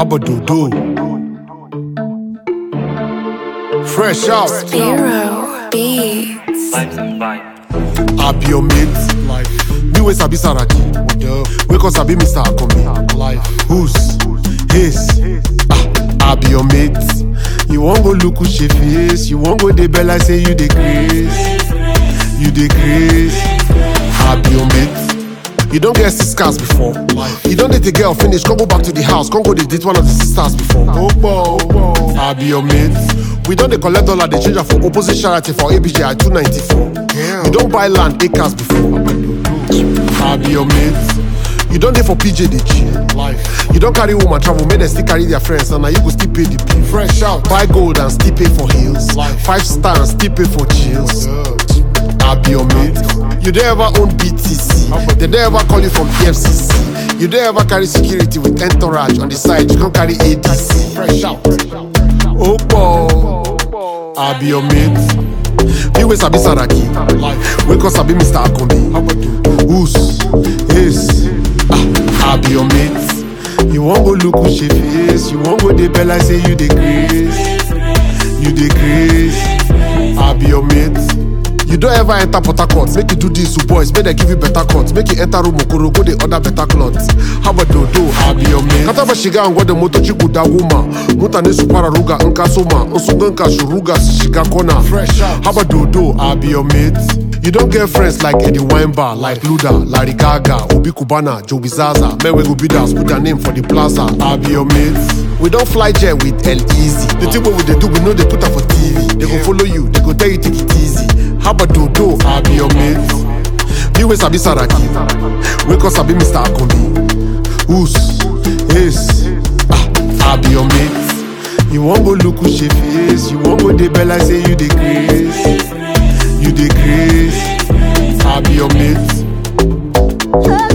Habadodo. Fresh out. Spiro Beats. I be your mate. Me we sabi Saraki. We cause I be Mr. Akombi. Who's his? I be your mate. You won't go look who she face. You won't go dey bella say you dey grace. You dey grace. I be your mate. You don't get 6 cars before. You don't date a girl finish, can't go back to the house, can't go date one of the sisters before. I be your mate. We don't collect dollar, they change her for opposite charity for ABJ at 294. You don't buy land acres before. I be your mate. You don't dey for PJ they chill. You don't carry woman travel, make them still carry their friends, and now you go still pay the bill. Fresh out. Buy gold and still pay for hills. 5-star and still pay for chills. I be your mate. You don't ever own BTC. They don't ever call you from PFCC. You don't ever carry security with entourage on the side. You don't carry ADC. Fresh out. Opo. I be your mate. Me we sabi Saraki. We cause I be Mr. Akombi. Who's his? I be your mate. You won't go look who she face. You won't go dey bella say you dey grace. You dey grace. I be your mate. You don't ever enter Port Harcourt, make you do this to boys, make they give you better cuts. Make you enter Rumokoro, go the other better cloths. How about Dodo, I be your mate. Kataba shiga and go the moto chiku da woman. Mutane supara ruga nka soma. Unsuganka shuruga shiga kona. Fresh out. How about Dodo, I be your mate. You don't get friends like Eddie Weinbar, like Luda, Larry Gaga, Obi Kubana, Joe Bizaza. Men we go bidas, put their name for the plaza. I be your mate. We don't fly jet with L-Easy. The thing what we they do, we know they put her for TV. They go follow you, they go tell you take it easy. How about Dodo, I be your mate. Me we sabi Saraki. We cause I be Mr. Akombi. Who's his? I be your mate. You won't go look who she face. You won't go dey bella say you dey grace. You dey grace. I be your mate.